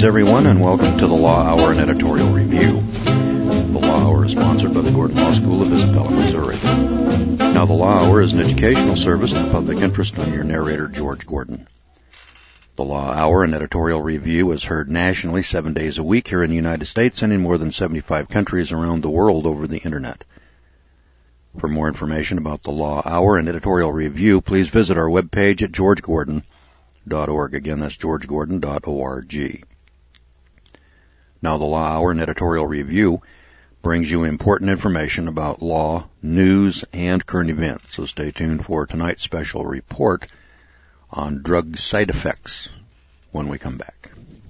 everyone, and welcome to the Law Hour and Editorial Review. The Law Hour is sponsored by the Gordon Law School of Isabella, Missouri. Now, the Law Hour is an educational service in the public interest. I'm your narrator, George Gordon. The Law Hour and Editorial Review is heard nationally 7 days a week here in the United States and in more than 75 countries around the world over the Internet. For more information about the Law Hour and Editorial Review, please visit our webpage at georgegordon.org. Again, that's georgegordon.org. Now, the Law Hour and Editorial Review brings you important information about law, news, and current events. So stay tuned for tonight's special report on drug side effects when we come back.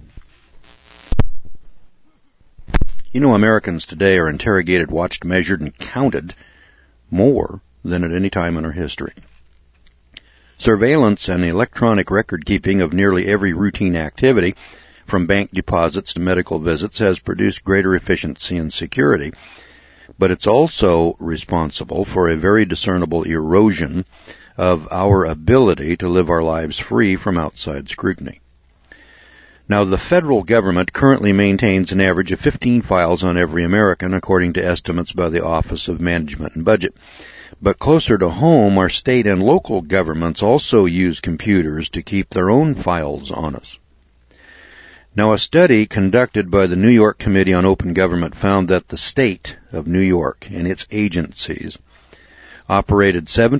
You know, Americans today are interrogated, watched, measured, and counted more than at any time in our history. Surveillance and electronic record-keeping of nearly every routine activity, from bank deposits to medical visits, has produced greater efficiency and security, but it's also responsible for a very discernible erosion of our ability to live our lives free from outside scrutiny. Now, the federal government currently maintains an average of 15 files on every American, according to estimates by the Office of Management and Budget. But closer to home, our state and local governments also use computers to keep their own files on us. Now, a study conducted by the New York Committee on Open Government found that the state of New York and its agencies operated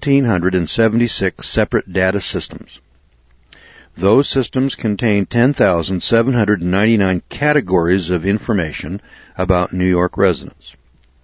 1,776 separate data systems. Those systems contained 10,799 categories of information about New York residents.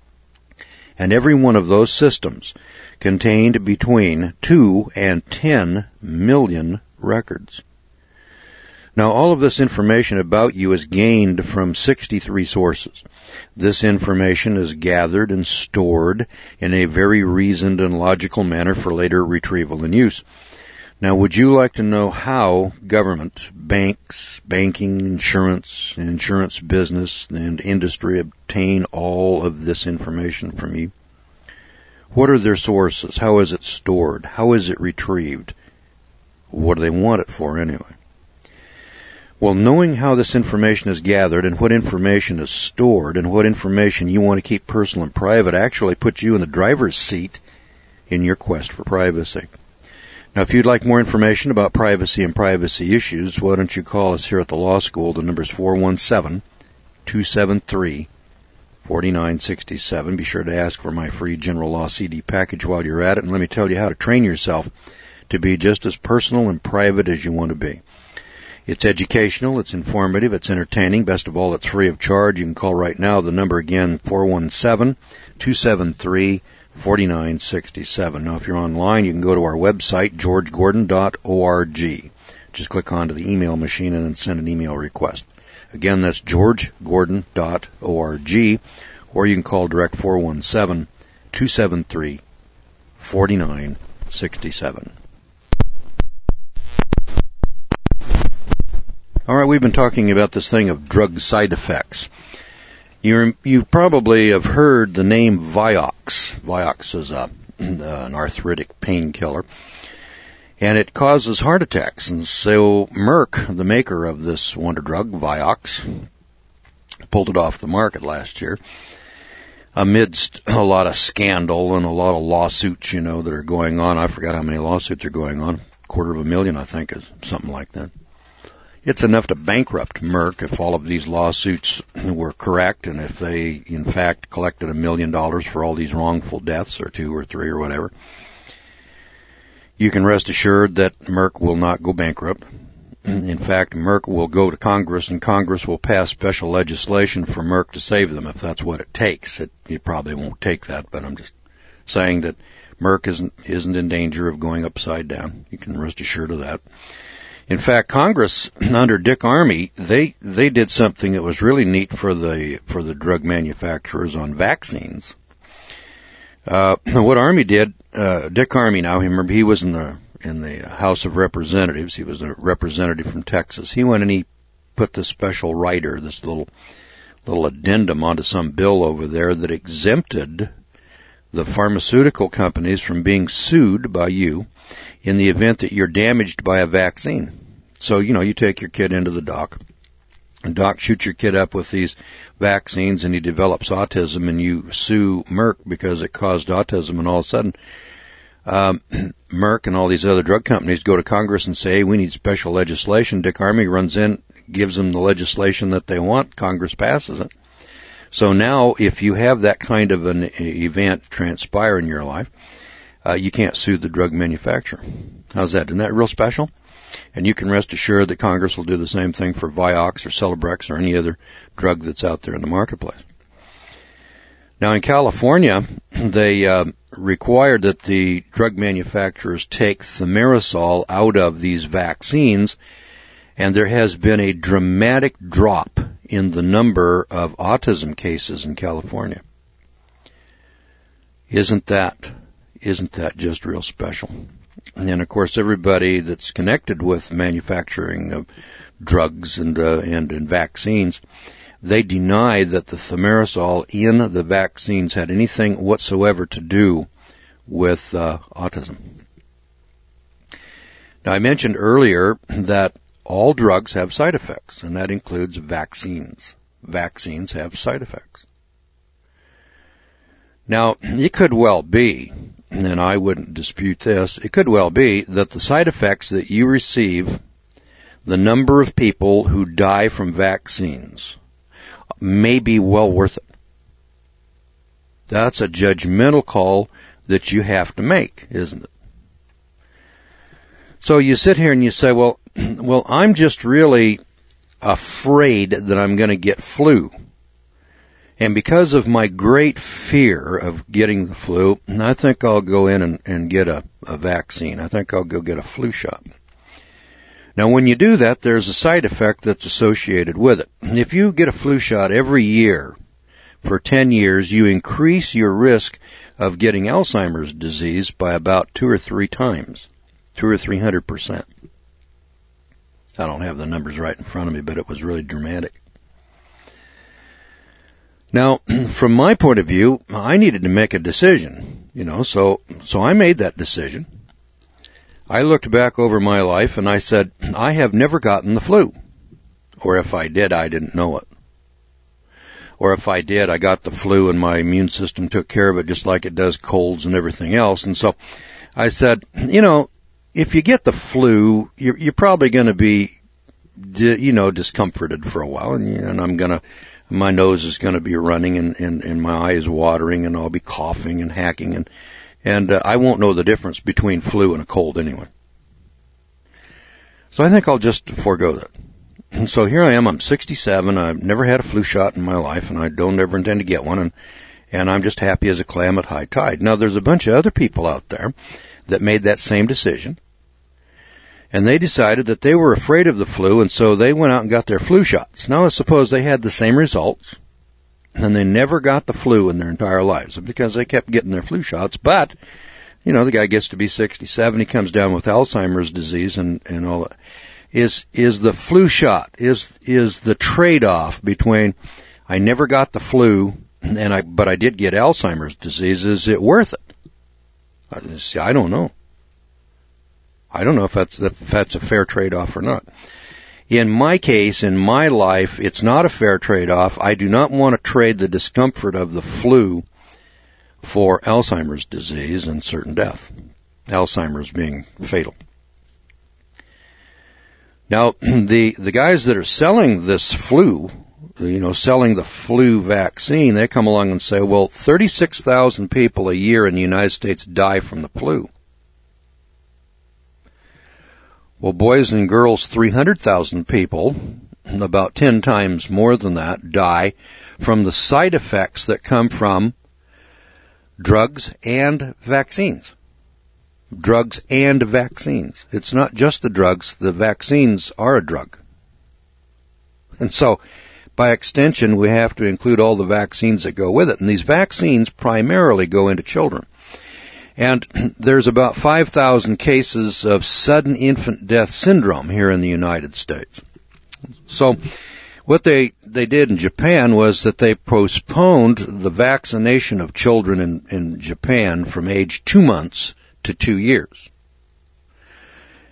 And every one of those systems contained between 2 and 10 million records. Now, all of this information about you is gained from 63 sources. This information is gathered and stored in a very reasoned and logical manner for later retrieval and use. Now, would you like to know how government, banks, banking, insurance business, and industry obtain all of this information from you? What are their sources? How is it stored? How is it retrieved? What do they want it for anyway? Well, knowing how this information is gathered and what information is stored and what information you want to keep personal and private actually puts you in the driver's seat in your quest for privacy. Now, if you'd like more information about privacy and privacy issues, why don't you call us here at the law school? The number is 417-273-4967. Be sure to ask for my free general law CD package while you're at it, and let me tell you how to train yourself to be just as personal and private as you want to be. It's educational, it's informative, it's entertaining. Best of all, it's free of charge. You can call right now. The number again, 417-273-4967. Now, if you're online, you can go to our website, georgegordon.org. Just click onto the email machine and then send an email request. Again, that's georgegordon.org, or you can call direct 417-273-4967. All right, we've been talking about this thing of drug side effects. You probably have heard the name Vioxx. Vioxx is an arthritic painkiller, and it causes heart attacks. And so Merck, the maker of this wonder drug, Vioxx, pulled it off the market last year amidst a lot of scandal and a lot of lawsuits, that are going on. I forgot how many lawsuits are going on. 250,000, I think, is something like that. It's enough to bankrupt Merck if all of these lawsuits were correct and if they, in fact, collected $1 million for all these wrongful deaths, or 2 or 3 or whatever. You can rest assured that Merck will not go bankrupt. In fact, Merck will go to Congress, and Congress will pass special legislation for Merck to save them if that's what it takes. It probably won't take that, but I'm just saying that Merck isn't in danger of going upside down. You can rest assured of that. In fact, Congress, under Dick Armey, they did something that was really neat for the drug manufacturers on vaccines. What Armey did, Dick Armey, now remember he was in the House of Representatives. He was a representative from Texas. He went and he put this special rider, this little addendum onto some bill over there that exempted the pharmaceutical companies from being sued by you in the event that you're damaged by a vaccine. So, you take your kid into the doc, And doc shoots your kid up with these vaccines and he develops autism and you sue Merck because it caused autism, and all of a sudden Merck and all these other drug companies go to Congress and say, hey, we need special legislation. Dick Armey runs in, gives them the legislation that they want. Congress passes it. So now if you have that kind of an event transpire in your life, you can't sue the drug manufacturer. How's that? Isn't that real special? And you can rest assured that Congress will do the same thing for Vioxx or Celebrex or any other drug that's out there in the marketplace. Now in California, they required that the drug manufacturers take thimerosal out of these vaccines, and there has been a dramatic drop in the number of autism cases in California. Isn't that just real special? And of course, everybody that's connected with manufacturing of drugs and vaccines, they deny that the thimerosal in the vaccines had anything whatsoever to do with autism. Now, I mentioned earlier that all drugs have side effects, and that includes vaccines. Vaccines have side effects. Now, it could well be, and I wouldn't dispute this, it could well be that the side effects that you receive, the number of people who die from vaccines, may be well worth it. That's a judgmental call that you have to make, isn't it? So you sit here and you say, well, I'm just really afraid that I'm going to get flu. And because of my great fear of getting the flu, I think I'll go in and get a vaccine. I think I'll go get a flu shot. Now, when you do that, there's a side effect that's associated with it. If you get a flu shot every year for 10 years, you increase your risk of getting Alzheimer's disease by about 2 or 3 times, 200 or 300%. I don't have the numbers right in front of me, but it was really dramatic. Now, from my point of view, I needed to make a decision, so I made that decision. I looked back over my life and I said, I have never gotten the flu. Or if I did, I didn't know it. Or if I did, I got the flu and my immune system took care of it just like it does colds and everything else. And so I said, if you get the flu, you're probably going to be, discomforted for a while, and my nose is going to be running and my eye is watering and I'll be coughing and hacking and I won't know the difference between flu and a cold anyway. So I think I'll just forego that. And so here I am, I'm 67, I've never had a flu shot in my life and I don't ever intend to get one, and I'm just happy as a clam at high tide. Now there's a bunch of other people out there that made that same decision. And they decided that they were afraid of the flu, and so they went out and got their flu shots. Now let's suppose they had the same results, and they never got the flu in their entire lives because they kept getting their flu shots. But, the guy gets to be 67, he comes down with Alzheimer's disease and all that. Is the flu shot, is the trade-off between I never got the flu, but I did get Alzheimer's disease, is it worth it? See, I don't know. I don't know if that's a fair trade-off or not. In my case, in my life, it's not a fair trade-off. I do not want to trade the discomfort of the flu for Alzheimer's disease and certain death. Alzheimer's being fatal. Now, the guys that are selling this flu, selling the flu vaccine, they come along and say, well, 36,000 people a year in the United States die from the flu. Well, boys and girls, 300,000 people, about 10 times more than that, die from the side effects that come from drugs and vaccines. Drugs and vaccines. It's not just the drugs. The vaccines are a drug. And so, by extension, we have to include all the vaccines that go with it. And these vaccines primarily go into children. And there's about 5,000 cases of sudden infant death syndrome here in the United States. So what they did in Japan was that they postponed the vaccination of children in Japan from age 2 months to 2 years.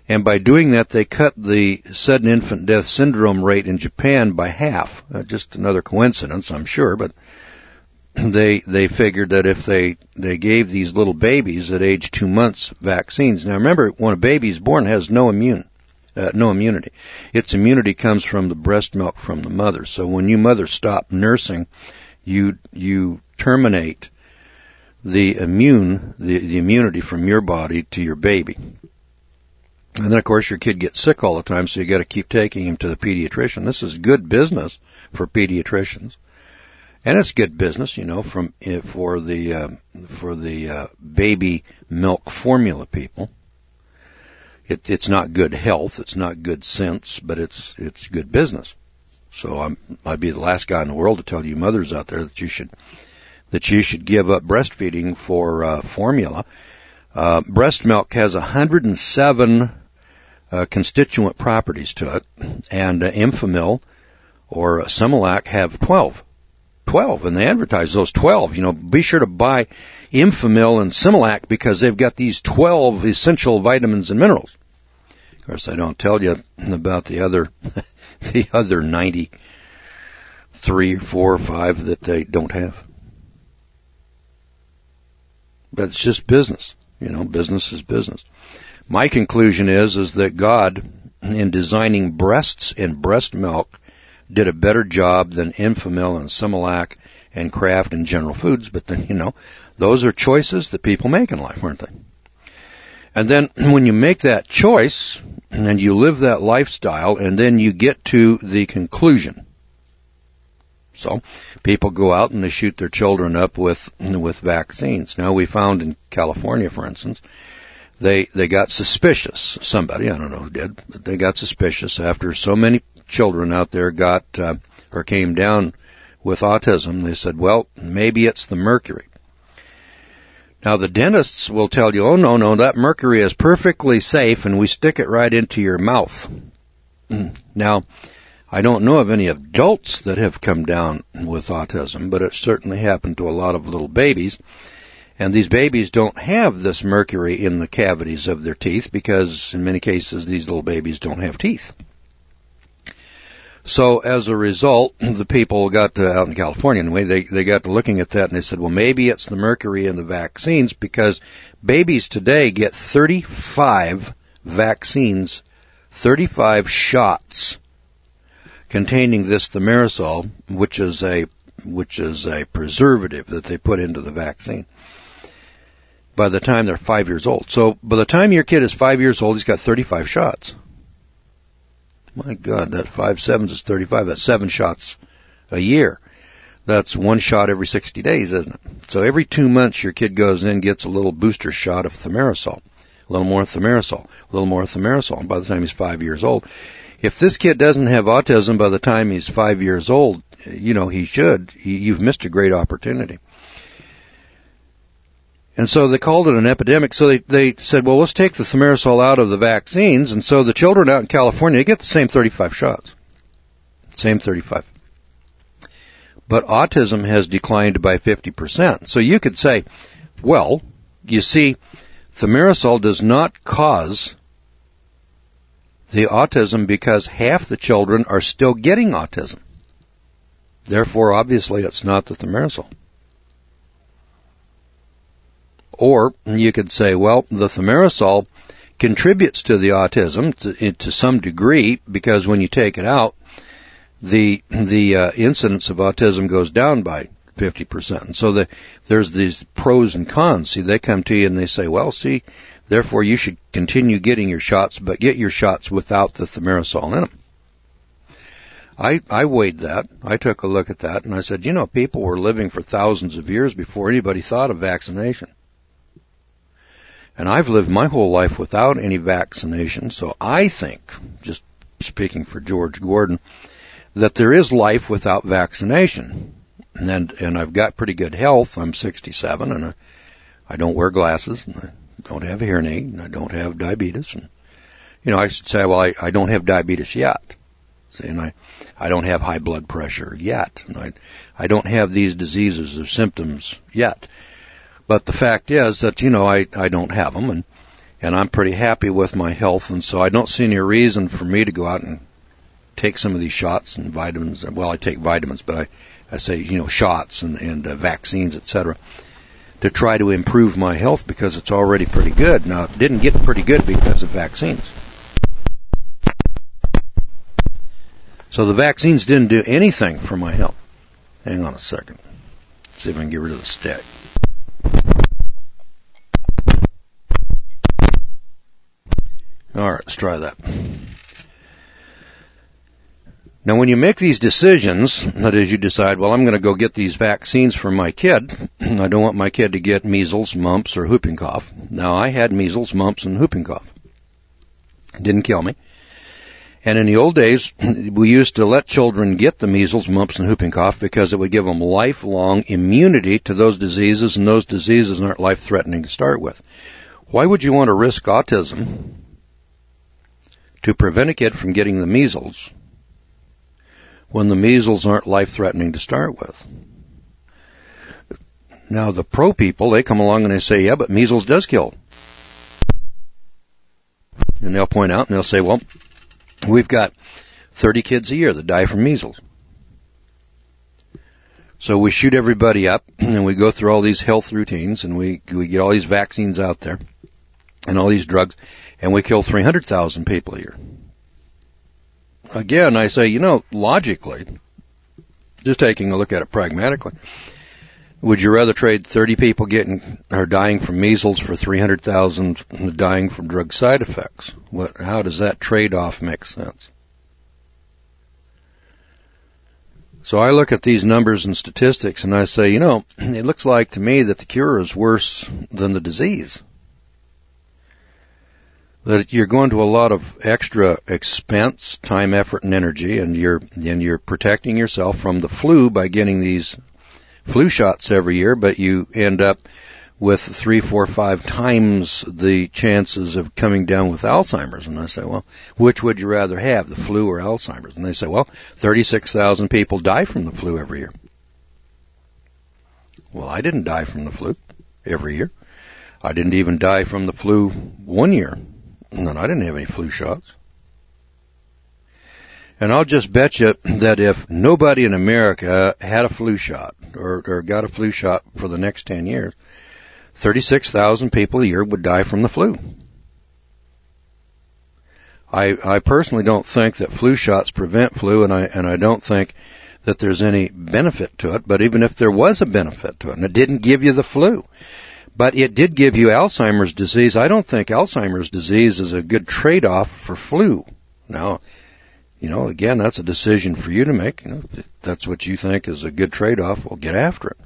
And by doing that, they cut the sudden infant death syndrome rate in Japan by half. Just another coincidence, I'm sure, but they figured that if they gave these little babies at age 2 months vaccines. Now remember, when a baby's born, it has no immunity. Its immunity comes from the breast milk from the mother. So when you mother stop nursing, you terminate the immunity from your body to your baby. And then of course your kid gets sick all the time, so you got to keep taking him to the pediatrician. This is good business for pediatricians. And it's good business, for the baby milk formula people. It's not good health, it's not good sense, but it's good business. So I'd be the last guy in the world to tell you mothers out there that you should give up breastfeeding for formula. Breast milk has 107 constituent properties to it, and Enfamil or Similac have 12, and they advertise those 12. Be sure to buy Enfamil and Similac because they've got these 12 essential vitamins and minerals. Of course, I don't tell you about the other 93, 4, or 5 that they don't have. But it's just business. Business is business. My conclusion is that God, in designing breasts and breast milk, did a better job than Enfamil and Similac and Kraft and General Foods. But then, those are choices that people make in life, aren't they? And then when you make that choice and you live that lifestyle, and then you get to the conclusion. So people go out and they shoot their children up with vaccines. Now we found in California, for instance, they got suspicious. Somebody, I don't know who did, but they got suspicious after so many children out there got or came down with autism. They said, well, maybe it's the mercury. Now the dentists will tell you, oh no, that mercury is perfectly safe and we stick it right into your mouth. Now, I don't know of any adults that have come down with autism, but it certainly happened to a lot of little babies. And these babies don't have this mercury in the cavities of their teeth because in many cases these little babies don't have teeth. So as a result, the people got to, out in California anyway, they got to looking at that and they said, well, maybe it's the mercury in the vaccines because babies today get 35 vaccines, 35 shots containing this thimerosal, which is a preservative that they put into the vaccine, by the time they're 5 years old. So by the time your kid is 5 years old, he's got 35 shots. My God, that 5 7s is 35. That's 7 shots a year. That's 1 shot every 60 days, isn't it? So every 2 months your kid goes in, gets a little booster shot of thimerosal, a little more thimerosal, a little more thimerosal, and by the time he's 5 years old. If this kid doesn't have autism by the time he's 5 years old, he should. You've missed a great opportunity. And so they called it an epidemic. So they said, well, let's take the thimerosal out of the vaccines. And so the children out in California, they get the same 35 shots. Same 35. But autism has declined by 50%. So you could say, well, you see, thimerosal does not cause the autism because half the children are still getting autism. Therefore, obviously, it's not the thimerosal. Or you could say, well, the thimerosal contributes to the autism to some degree because when you take it out, the incidence of autism goes down by 50%. And so there's these pros and cons. See, they come to you and they say, well, see, therefore you should continue getting your shots, but get your shots without the thimerosal in them. I weighed that. I took a look at that and I said, people were living for thousands of years before anybody thought of vaccination. And I've lived my whole life without any vaccination, so I think, just speaking for George Gordon, that there is life without vaccination. And I've got pretty good health. I'm 67, and I don't wear glasses, and I don't have a hearing aid, and I don't have diabetes. And, I should say, well, I don't have diabetes yet. See, and I don't have high blood pressure yet. And I don't have these diseases or symptoms yet. But the fact is that, I don't have them. And I'm pretty happy with my health, and so I don't see any reason for me to go out and take some of these shots and vitamins. Well, I take vitamins, but I say, shots and vaccines, etc., to try to improve my health because it's already pretty good. Now, it didn't get pretty good because of vaccines. So the vaccines didn't do anything for my health. Hang on a second. See if I can get rid of the stick. All right, let's try that. Now, when you make these decisions, that is, you decide, well, I'm going to go get these vaccines for my kid. I don't want my kid to get measles, mumps, or whooping cough. Now, I had measles, mumps, and whooping cough. It didn't kill me. And in the old days, we used to let children get the measles, mumps, and whooping cough because it would give them lifelong immunity to those diseases, and those diseases aren't life-threatening to start with. Why would you want to risk autism to prevent a kid from getting the measles when the measles aren't life-threatening to start with? Now, the pro people, they come along and they say, yeah, but measles does kill. And they'll point out and they'll say, well, we've got 30 kids a year that die from measles. So we shoot everybody up and we go through all these health routines and we get all these vaccines out there and all these drugs, and we kill 300,000 people a year. Again, I say, logically, just taking a look at it pragmatically, would you rather trade 30 people dying from measles for 300,000 dying from drug side effects? How does that trade-off make sense? So I look at these numbers and statistics and I say, it looks like to me that the cure is worse than the disease. That you're going to a lot of extra expense, time, effort, and energy, and you're protecting yourself from the flu by getting these flu shots every year, but you end up with 3, 4, 5 times the chances of coming down with Alzheimer's. And I say, well, which would you rather have, the flu or Alzheimer's? And they say, well, 36,000 people die from the flu every year. Well, I didn't die from the flu every year. I didn't even die from the flu one year. And I didn't have any flu shots. And I'll just bet you that if nobody in America had a flu shot or got a flu shot for the next 10 years, 36,000 people a year would die from the flu. I personally don't think that flu shots prevent flu, and I don't think that there's any benefit to it. But even if there was a benefit to it, and it didn't give you the flu, but it did give you Alzheimer's disease, I don't think Alzheimer's disease is a good trade-off for flu. Now, again, that's a decision for you to make. If that's what you think is a good trade-off, well, get after it.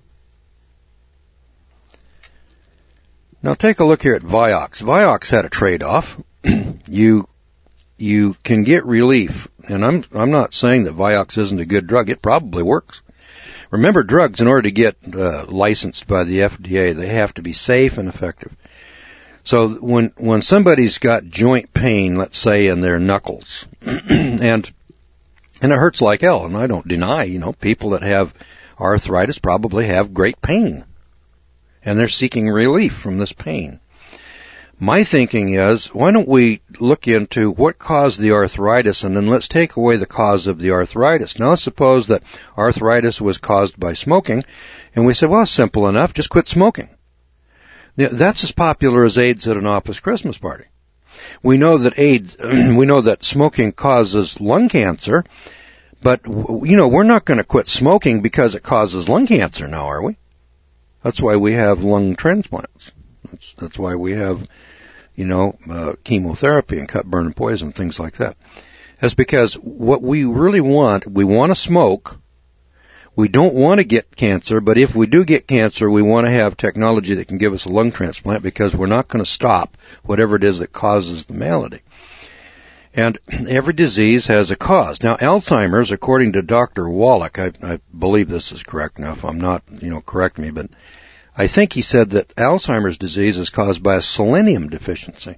Now, take a look here at Vioxx. Vioxx had a trade-off. You can get relief, and I'm not saying that Vioxx isn't a good drug. It probably works. Remember, drugs, in order to get licensed by the FDA, they have to be safe and effective. So when somebody's got joint pain, let's say in their knuckles, and it hurts like hell, and I don't deny, people that have arthritis probably have great pain, and they're seeking relief from this pain. My thinking is, why don't we look into what caused the arthritis, and then let's take away the cause of the arthritis. Now, let's suppose that arthritis was caused by smoking, and we say, well, simple enough, just quit smoking. Now, that's as popular as AIDS at an office Christmas party. We know that smoking causes lung cancer, but, we're not going to quit smoking because it causes lung cancer now, are we? That's why we have lung transplants. That's why we have, chemotherapy and cut, burn, and poison, things like that. That's because what we really want, we want to smoke. We don't want to get cancer, but if we do get cancer, we want to have technology that can give us a lung transplant because we're not going to stop whatever it is that causes the malady. And every disease has a cause. Now, Alzheimer's, according to Dr. Wallach, I believe this is correct. Now, if I'm not, correct me, but I think he said that Alzheimer's disease is caused by a selenium deficiency.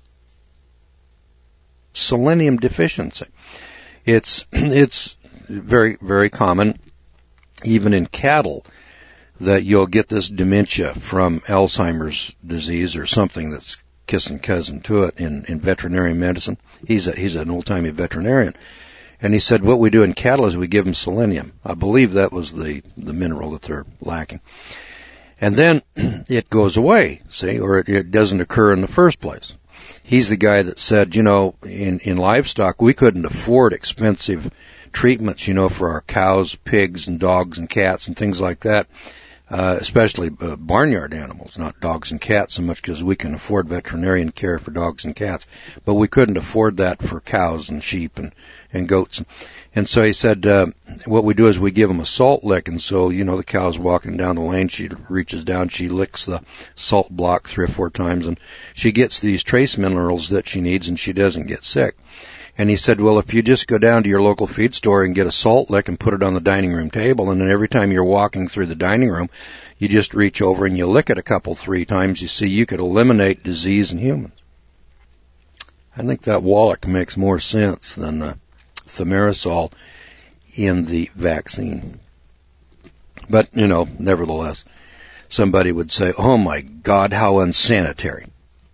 Selenium deficiency. It's very, very common, even in cattle, that you'll get this dementia from Alzheimer's disease or something that's kissing cousin to it in veterinary medicine. He's an old-timey veterinarian. And he said, what we do in cattle is we give them selenium. I believe that was the mineral that they're lacking. And then it goes away, see, or it doesn't occur in the first place. He's the guy that said, in livestock, we couldn't afford expensive treatments, for our cows, pigs, and dogs and cats and things like that, especially barnyard animals, not dogs and cats so much because we can afford veterinarian care for dogs and cats. But we couldn't afford that for cows and sheep and goats. And so he said, what we do is we give them a salt lick. And so, the cow's walking down the lane. She reaches down, she licks the salt block 3 or 4 times, and she gets these trace minerals that she needs, and she doesn't get sick. And he said, well, if you just go down to your local feed store and get a salt lick and put it on the dining room table, and then every time you're walking through the dining room, you just reach over and you lick it 3 times, you see you could eliminate disease in humans. I think that Wallach makes more sense than thimerosal in the vaccine. But, nevertheless, somebody would say, oh my God, how unsanitary.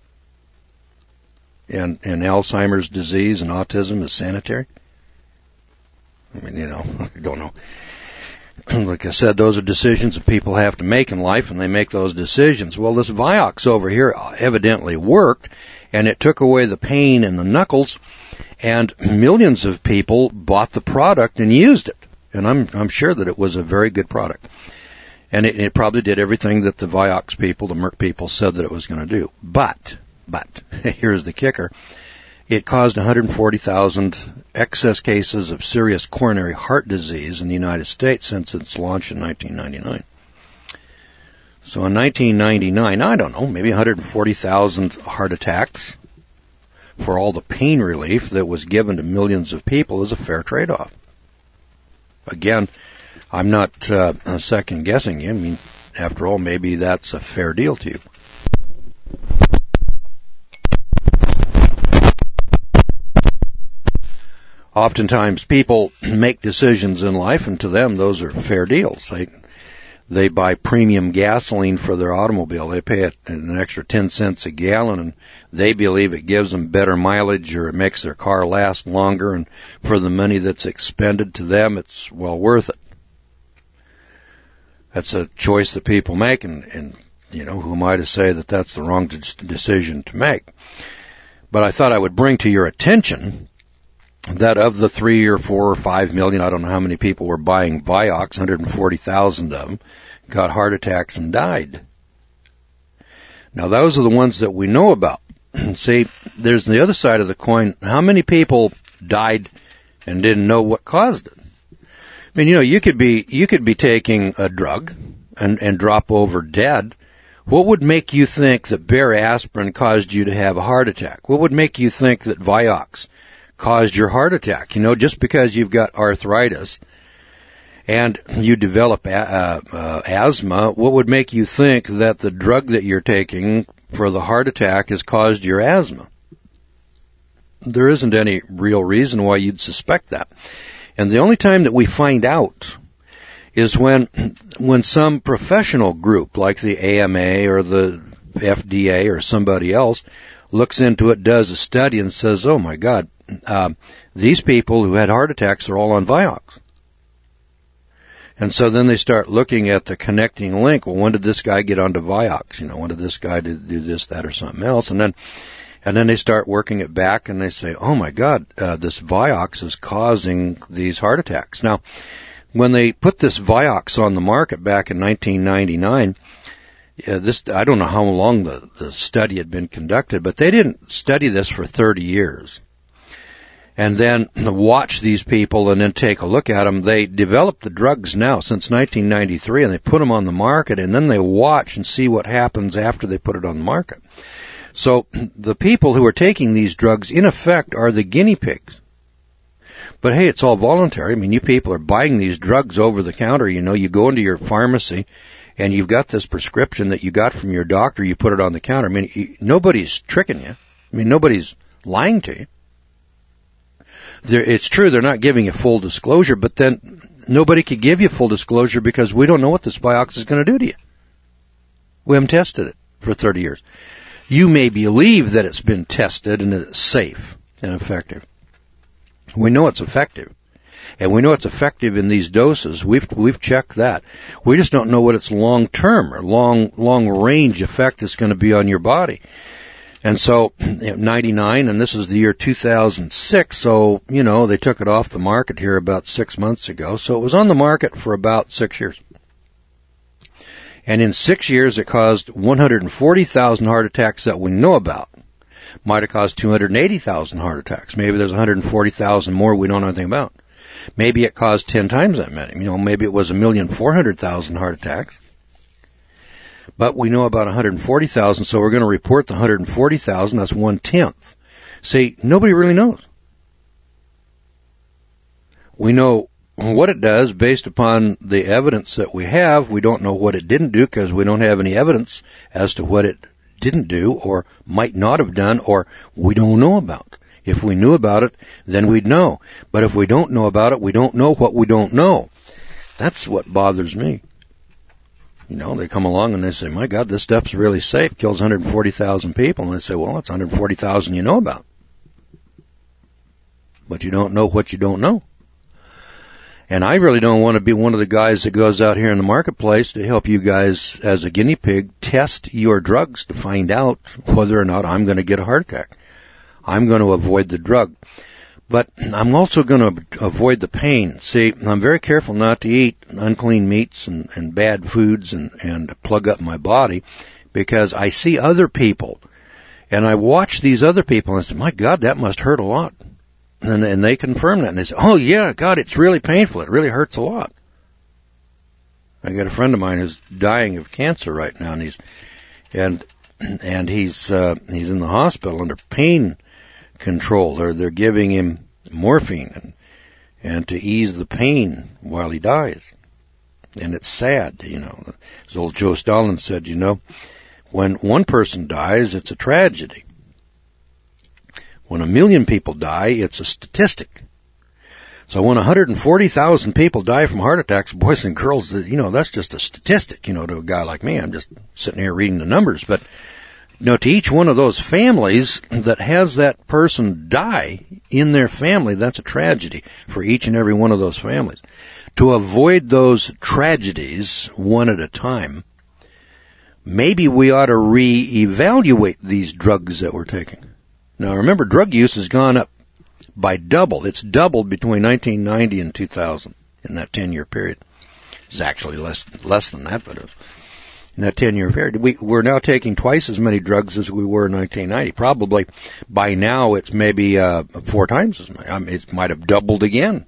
And Alzheimer's disease and autism is sanitary? I mean, I don't know. Like I said, those are decisions that people have to make in life, and they make those decisions. Well, this Vioxx over here evidently worked, and it took away the pain in the knuckles, and millions of people bought the product and used it. And I'm sure that it was a very good product. And it probably did everything that the Vioxx people, the Merck people, said that it was going to do. But, here's the kicker. It caused 140,000 excess cases of serious coronary heart disease in the United States since its launch in 1999. So in 1999, I don't know, maybe 140,000 heart attacks for all the pain relief that was given to millions of people is a fair trade-off. Again, I'm not second guessing you. I mean, after all, maybe that's a fair deal to you. Oftentimes people make decisions in life, and to them those are fair deals. They buy premium gasoline for their automobile. They pay it an extra 10 cents a gallon, and they believe it gives them better mileage or it makes their car last longer, and for the money that's expended to them, it's well worth it. That's a choice that people make, and who am I to say that that's the wrong decision to make? But I thought I would bring to your attention that of the 3 or 4 or 5 million, I don't know how many people were buying Vioxx, 140,000 of them got heart attacks and died. Now, those are the ones that we know about. See, there's the other side of the coin. How many people died and didn't know what caused it? I mean, you could be taking a drug and drop over dead. What would make you think that Bayer aspirin caused you to have a heart attack? What would make you think that Vioxx caused your heart attack? Just because you've got arthritis and you develop asthma, what would make you think that the drug that you're taking for the heart attack has caused your asthma? There isn't any real reason why you'd suspect that. And the only time that we find out is when some professional group like the AMA or the FDA or somebody else looks into it, does a study, and says, oh my God, these people who had heart attacks are all on Vioxx. And so then they start looking at the connecting link. Well, when did this guy get onto Vioxx? When did this guy do this, that, or something else? And then they start working it back, and they say, oh my God, this Vioxx is causing these heart attacks. Now, when they put this Vioxx on the market back in 1999, I don't know how long the study had been conducted, but they didn't study this for 30 years. And then watch these people and then take a look at them. They developed the drugs now since 1993, and they put them on the market, and then they watch and see what happens after they put it on the market. So the people who are taking these drugs, in effect, are the guinea pigs. But hey, it's all voluntary. I mean, you people are buying these drugs over the counter. You go into your pharmacy, and you've got this prescription that you got from your doctor. You put it on the counter. I mean, nobody's tricking you. I mean, nobody's lying to you. It's true they're not giving you full disclosure, but then nobody could give you full disclosure because we don't know what this Vioxx is going to do to you. We haven't tested it for 30 years. You may believe that it's been tested and it's safe and effective. We know it's effective. And we know it's effective in these doses. We've checked that. We just don't know what its long-term or long-range effect is going to be on your body. And so, 99, and this is the year 2006, so, they took it off the market here about 6 months ago. So it was on the market for about 6 years. And in 6 years, it caused 140,000 heart attacks that we know about. Might have caused 280,000 heart attacks. Maybe there's 140,000 more we don't know anything about. Maybe it caused 10 times that many. Maybe it was 1,400,000 heart attacks. But we know about 140,000, so we're going to report the 140,000. That's 1/10. See, nobody really knows. We know what it does based upon the evidence that we have. We don't know what it didn't do because we don't have any evidence as to what it didn't do or might not have done or we don't know about. If we knew about it, then we'd know. But if we don't know about it, we don't know what we don't know. That's what bothers me. They come along and they say, my God, this stuff's really safe, kills 140,000 people. And they say, well, it's 140,000 you know about. But you don't know what you don't know. And I really don't want to be one of the guys that goes out here in the marketplace to help you guys as a guinea pig test your drugs to find out whether or not I'm going to get a heart attack. I'm going to avoid the drug. But I'm also going to avoid the pain. See, I'm very careful not to eat unclean meats and bad foods and plug up my body because I see other people and I watch these other people and I say, my God, that must hurt a lot. And they confirm that and they say, oh yeah, God, it's really painful. It really hurts a lot. I got a friend of mine who's dying of cancer right now and he's in the hospital under pain control. They're giving him morphine and to ease the pain while he dies. And it's sad, As old Joe Stalin said, when one person dies, it's a tragedy. When 1 million people die, it's a statistic. So when 140,000 people die from heart attacks, boys and girls, that's just a statistic, to a guy like me. I'm just sitting here reading the numbers, but to each one of those families that has that person die in their family, that's a tragedy for each and every one of those families. To avoid those tragedies one at a time, maybe we ought to reevaluate these drugs that we're taking. Now remember, drug use has gone up by double. It's doubled between 1990 and 2000 in that 10-year period. It's actually less than that, but in that 10-year period, we're now taking twice as many drugs as we were in 1990. Probably by now it's maybe 4 times as many. It might have doubled again.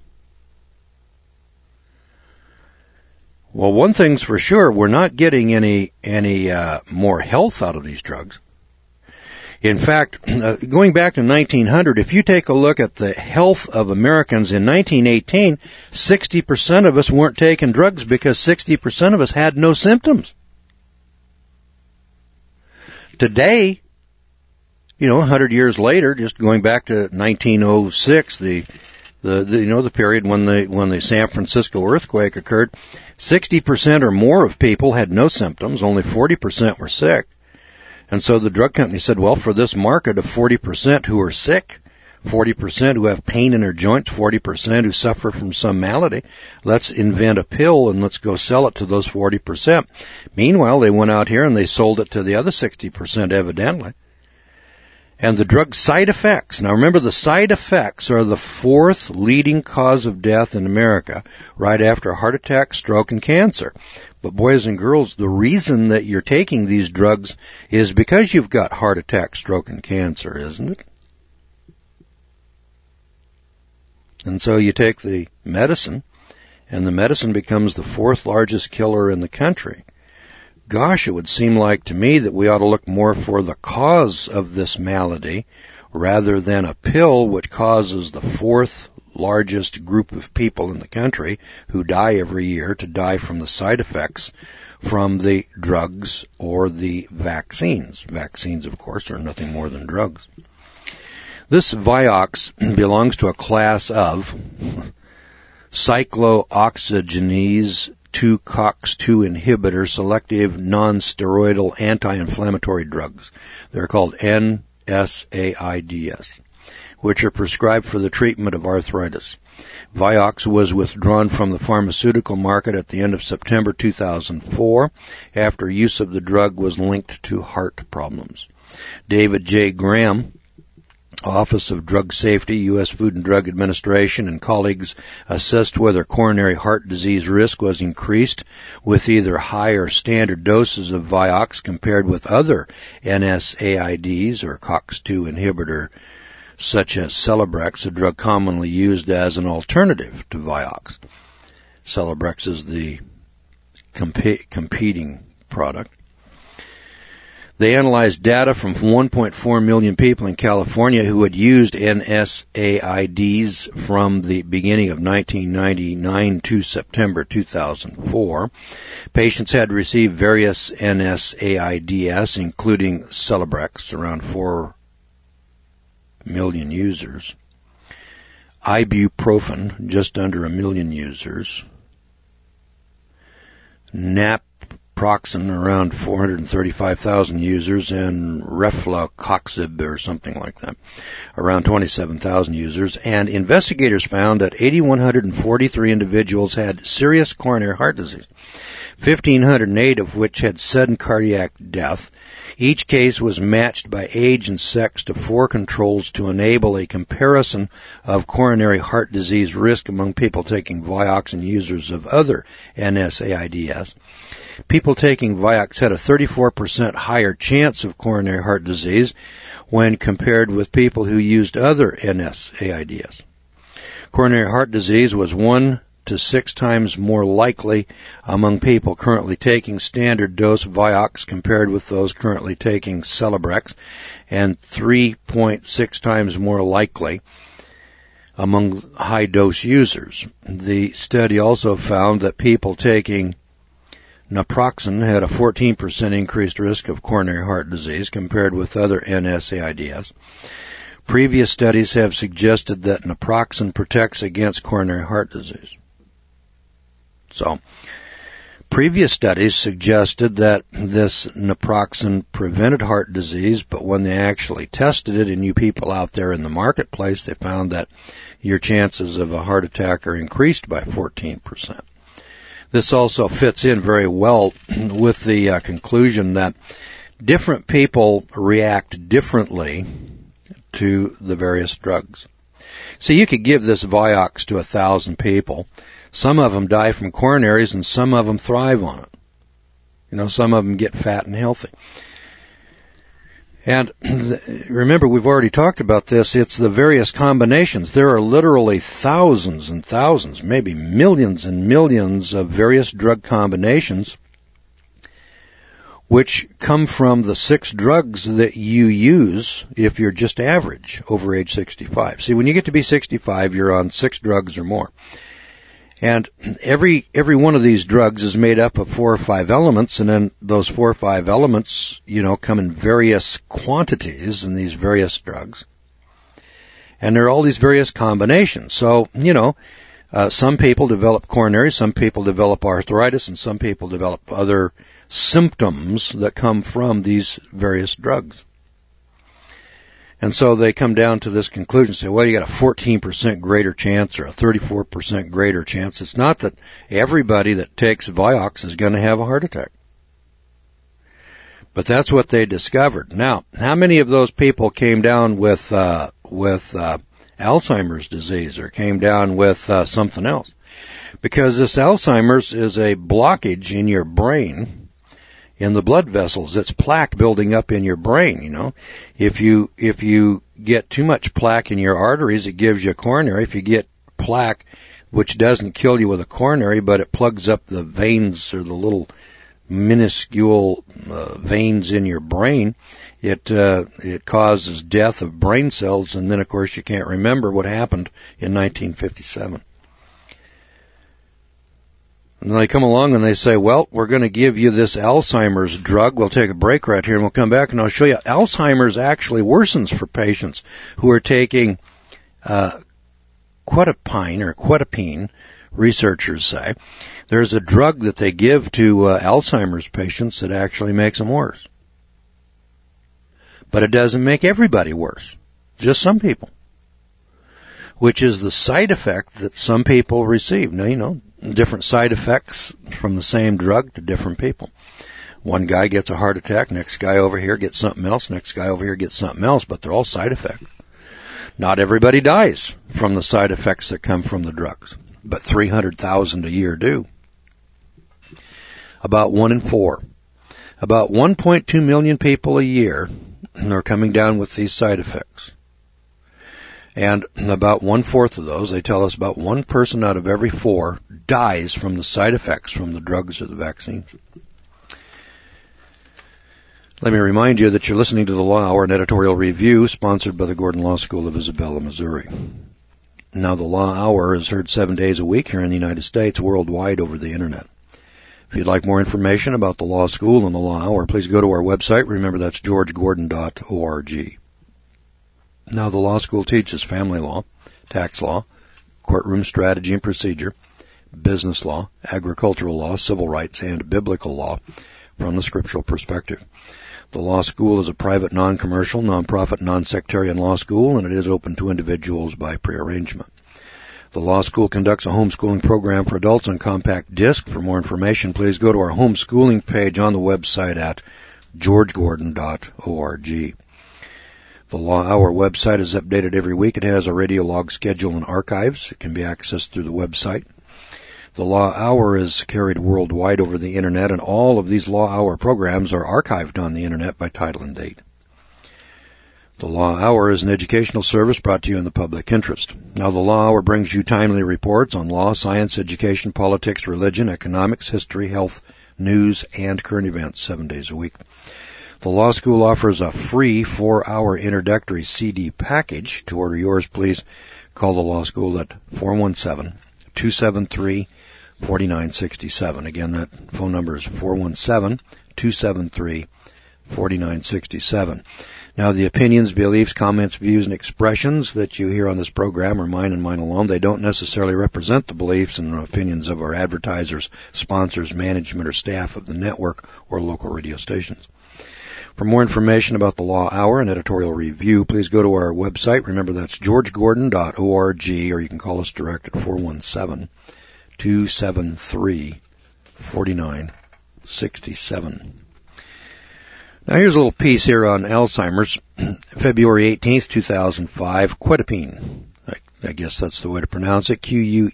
Well, one thing's for sure, we're not getting any more health out of these drugs. In fact, going back to 1900, if you take a look at the health of Americans in 1918, 60% of us weren't taking drugs because 60% of us had no symptoms. Today, 100 years later, just going back to 1906, the period when the San Francisco earthquake occurred, 60% or more of people had no symptoms, only 40% were sick. And so the drug company said, well, for this market of 40% who are sick, 40% who have pain in their joints, 40% who suffer from some malady, let's invent a pill and let's go sell it to those 40%. Meanwhile, they went out here and they sold it to the other 60% evidently. And the drug side effects. Now remember, the side effects are the 4th leading cause of death in America, right after heart attack, stroke, and cancer. But boys and girls, the reason that you're taking these drugs is because you've got heart attack, stroke, and cancer, isn't it? And so you take the medicine, and the medicine becomes the 4th largest killer in the country. Gosh, it would seem like to me that we ought to look more for the cause of this malady rather than a pill which causes the 4th largest group of people in the country who die every year to die from the side effects from the drugs or the vaccines. Vaccines, of course, are nothing more than drugs. This Vioxx belongs to a class of cyclooxygenase 2 COX-2 inhibitor selective non-steroidal anti-inflammatory drugs. They're called NSAIDs, which are prescribed for the treatment of arthritis. Vioxx was withdrawn from the pharmaceutical market at the end of September 2004 after use of the drug was linked to heart problems. David J. Graham, Office of Drug Safety, U.S. Food and Drug Administration, and colleagues assessed whether coronary heart disease risk was increased with either high or standard doses of Vioxx compared with other NSAIDs or COX-2 inhibitor such as Celebrex, a drug commonly used as an alternative to Vioxx. Celebrex is the competing product. They analyzed data from 1.4 million people in California who had used NSAIDs from the beginning of 1999 to September 2004. Patients had received various NSAIDs, including Celebrex, around 4 million users, ibuprofen, just under 1 million users, naproxen, around 435,000 users, and reflucoxib, or something like that, around 27,000 users. And investigators found that 8,143 individuals had serious coronary heart disease, 1,508 of which had sudden cardiac death. Each case was matched by age and sex to 4 controls to enable a comparison of coronary heart disease risk among people taking Vioxx and users of other NSAIDs. People taking Vioxx had a 34% higher chance of coronary heart disease when compared with people who used other NSAIDs. Coronary heart disease was 1 to 6 times more likely among people currently taking standard dose Vioxx compared with those currently taking Celebrex, and 3.6 times more likely among high-dose users. The study also found that people taking naproxen had a 14% increased risk of coronary heart disease compared with other NSAIDs. Previous studies have suggested that naproxen protects against coronary heart disease. So, previous studies suggested that this naproxen prevented heart disease, but when they actually tested it in you people out there in the marketplace, they found that your chances of a heart attack are increased by 14%. This also fits in very well with the conclusion that different people react differently to the various drugs. So you could give this Vioxx to 1,000 people. Some of them die from coronaries and some of them thrive on it. You know, some of them get fat and healthy. And remember, we've already talked about this. It's the various combinations. There are literally thousands and thousands, maybe millions and millions of various drug combinations which come from the 6 drugs that you use if you're just average over age 65. See, when you get to be 65, you're on 6 drugs or more. And every one of these drugs is made up of 4 or 5 elements, and then those 4 or 5 elements, you know, come in various quantities in these various drugs. And there are all these various combinations. So, you know, some people develop coronary, some people develop arthritis, and some people develop other symptoms that come from these various drugs. And so they come down to this conclusion, say, well, you got a 14% greater chance or a 34% greater chance. It's not that everybody that takes Vioxx is going to have a heart attack. But that's what they discovered. Now, how many of those people came down with Alzheimer's disease or came down with something else? Because this Alzheimer's is a blockage in your brain, in the blood vessels. It's plaque building up in your brain, you know. If you get too much plaque in your arteries, it gives you a coronary. If you get plaque, which doesn't kill you with a coronary, but it plugs up the veins or the little minuscule veins in your brain, it causes death of brain cells, and then, of course, you can't remember what happened in 1957. And then they come along and they say, well, we're going to give you this Alzheimer's drug. We'll take a break right here and we'll come back and I'll show you. Alzheimer's actually worsens for patients who are taking quetiapine researchers say. There's a drug that they give to Alzheimer's patients that actually makes them worse. But it doesn't make everybody worse, just some people, which is the side effect that some people receive. Now, different side effects from the same drug to different people. One guy gets a heart attack, next guy over here gets something else, next guy over here gets something else, but they're all side effects. Not everybody dies from the side effects that come from the drugs, but 300,000 a year do. About 1 in 4. About 1.2 million people a year are coming down with these side effects. And about 1/4 of those, they tell us about 1 person out of every 4 dies from the side effects from the drugs or the vaccines. Let me remind you that you're listening to the Law Hour, an editorial review sponsored by the Gordon Law School of Isabella, Missouri. Now, the Law Hour is heard 7 days a week here in the United States, worldwide over the Internet. If you'd like more information about the Law School and the Law Hour, please go to our website. Remember, that's georgegordon.org. Now, the Law School teaches family law, tax law, courtroom strategy and procedure, business law, agricultural law, civil rights, and biblical law from the scriptural perspective. The law school is a private, non-commercial, non-profit, non-sectarian law school, and it is open to individuals by prearrangement. The law school conducts a homeschooling program for adults on compact disc. For more information, please go to our homeschooling page on the website at georgegordon.org. The Law Hour website is updated every week. It has a radio log schedule and archives. It can be accessed through the website. The Law Hour is carried worldwide over the Internet, and all of these Law Hour programs are archived on the Internet by title and date. The Law Hour is an educational service brought to you in the public interest. Now, the Law Hour brings you timely reports on law, science, education, politics, religion, economics, history, health, news, and current events 7 days a week. The Law School offers a free 4-hour introductory CD package. To order yours, please call the Law School at 417-273-4967. Again, that phone number is 417-273-4967. Now, the opinions, beliefs, comments, views, and expressions that you hear on this program are mine and mine alone. They don't necessarily represent the beliefs and opinions of our advertisers, sponsors, management, or staff of the network or local radio stations. For more information about the Law Hour and editorial review, please go to our website. Remember, that's georgegordon.org, or you can call us direct at 417-273-4967. Now, here's a little piece here on Alzheimer's. February 18th, 2005, quetiapine. I guess that's the way to pronounce it.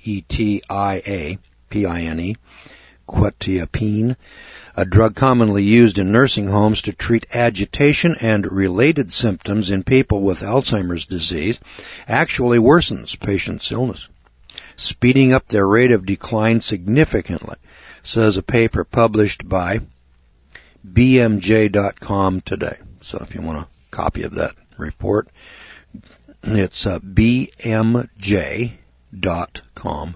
Quetiapine. Quetiapine. A drug commonly used in nursing homes to treat agitation and related symptoms in people with Alzheimer's disease, actually worsens patients' illness, speeding up their rate of decline significantly, says a paper published by BMJ.com today. So if you want a copy of that report, it's BMJ.com.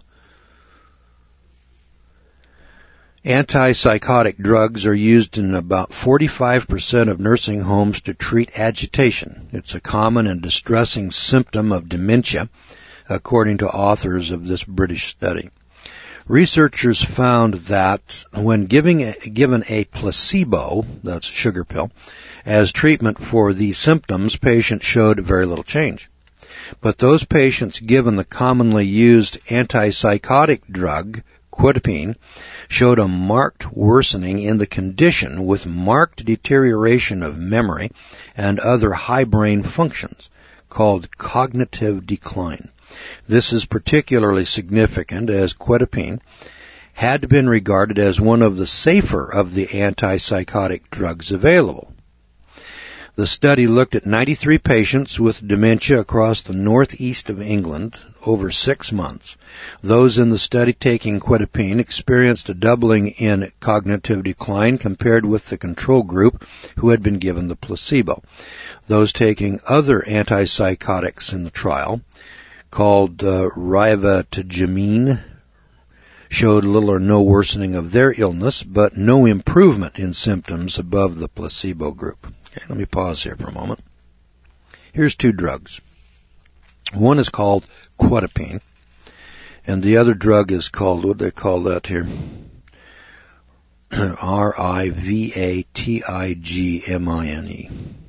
Antipsychotic drugs are used in about 45% of nursing homes to treat agitation. It's a common and distressing symptom of dementia, according to authors of this British study. Researchers found that when given a placebo, that's a sugar pill, as treatment for these symptoms, patients showed very little change. But those patients given the commonly used antipsychotic drug, quetiapine, showed a marked worsening in the condition with marked deterioration of memory and other high brain functions called cognitive decline. This is particularly significant as quetiapine had been regarded as one of the safer of the antipsychotic drugs available. The study looked at 93 patients with dementia across the northeast of England over 6 months. Those in the study taking quetiapine experienced a doubling in cognitive decline compared with the control group who had been given the placebo. Those taking other antipsychotics in the trial, called rivatigmine, showed little or no worsening of their illness, but no improvement in symptoms above the placebo group. Okay, let me pause here for a moment. Here's 2 drugs. One is called quetiapine, And the other drug is called, what do they call that here? R-I-V-A-T-I-G-M-I-N-E.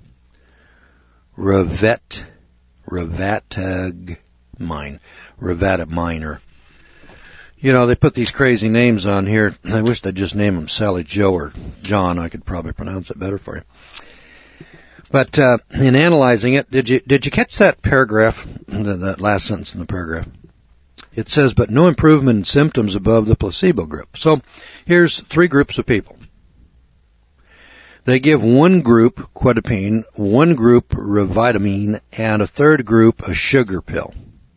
Rivatamine, or, you know, they put these crazy names on here. I wish they'd just name them Sally Joe or John. I could probably pronounce it better for you. But in analyzing it, did you catch that paragraph, that last sentence in the paragraph? It says, but no improvement in symptoms above the placebo group. So here's 3 groups of people. They give one group quetiapine, one group rivatamine, and a third group a sugar pill.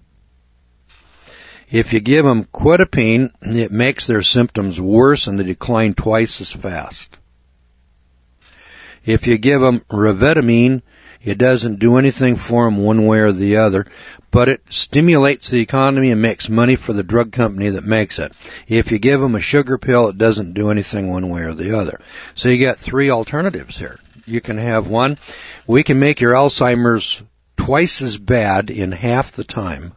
If you give them quetiapine, it makes their symptoms worse and they decline twice as fast. If you give them rivatamine, it doesn't do anything for them one way or the other, but it stimulates the economy and makes money for the drug company that makes it. If you give them a sugar pill, it doesn't do anything one way or the other. So you got 3 alternatives here. You can have one. We can make your Alzheimer's twice as bad in half the time.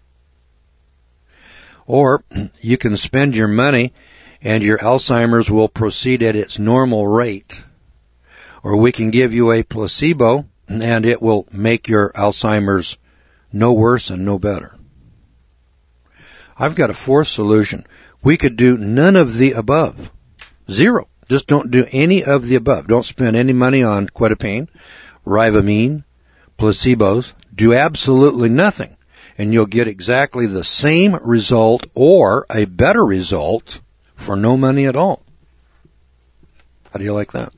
Or you can spend your money and your Alzheimer's will proceed at its normal rate. Or we can give you a placebo and it will make your Alzheimer's no worse and no better. I've got a 4th solution. We could do none of the above. 0. Just don't do any of the above. Don't spend any money on quetiapine, rivatamine, placebos. Do absolutely nothing. And you'll get exactly the same result or a better result for no money at all. How do you like that?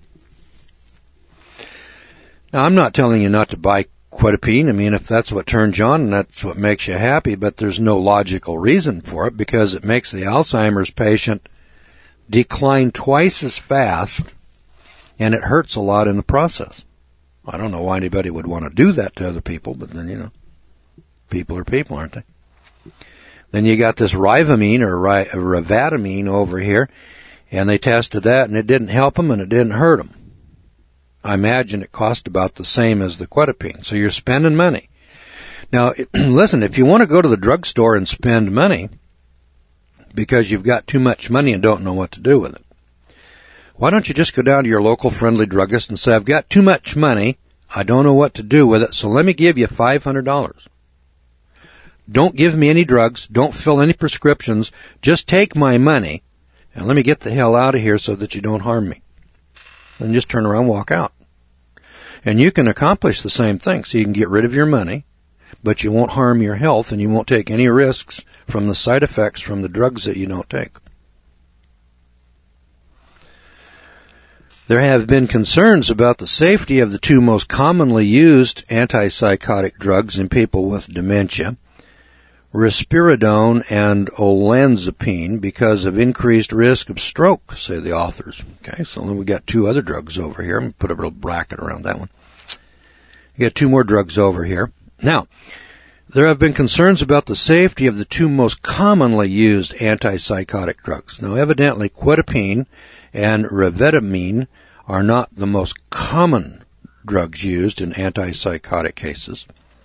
Now, I'm not telling you not to buy quetiapine. I mean, if that's what turns you on and that's what makes you happy, but there's no logical reason for it because it makes the Alzheimer's patient decline twice as fast and it hurts a lot in the process. I don't know why anybody would want to do that to other people, but then, you know, people are people, aren't they? Then you got this rivatamine or rivatamine over here, and they tested that and it didn't help them and it didn't hurt them. I imagine it cost about the same as the quetiapine. So you're spending money. Now, listen, if you want to go to the drugstore and spend money because you've got too much money and don't know what to do with it, why don't you just go down to your local friendly druggist and say, I've got too much money, I don't know what to do with it, so let me give you $500. Don't give me any drugs, don't fill any prescriptions, just take my money and let me get the hell out of here so that you don't harm me. And just turn around and walk out. And you can accomplish the same thing. So you can get rid of your money, but you won't harm your health and you won't take any risks from the side effects from the drugs that you don't take. There have been concerns about the safety of the 2 most commonly used antipsychotic drugs in people with dementia, risperidone and olanzapine, because of increased risk of stroke, say the authors. Okay, so then we got 2 other drugs over here. I'm going to put a little bracket around that one. You got 2 more drugs over here. Now, there have been concerns about the safety of the 2 most commonly used antipsychotic drugs. Now, evidently, quetiapine and rivatamine are not the most common drugs used in antipsychotic cases.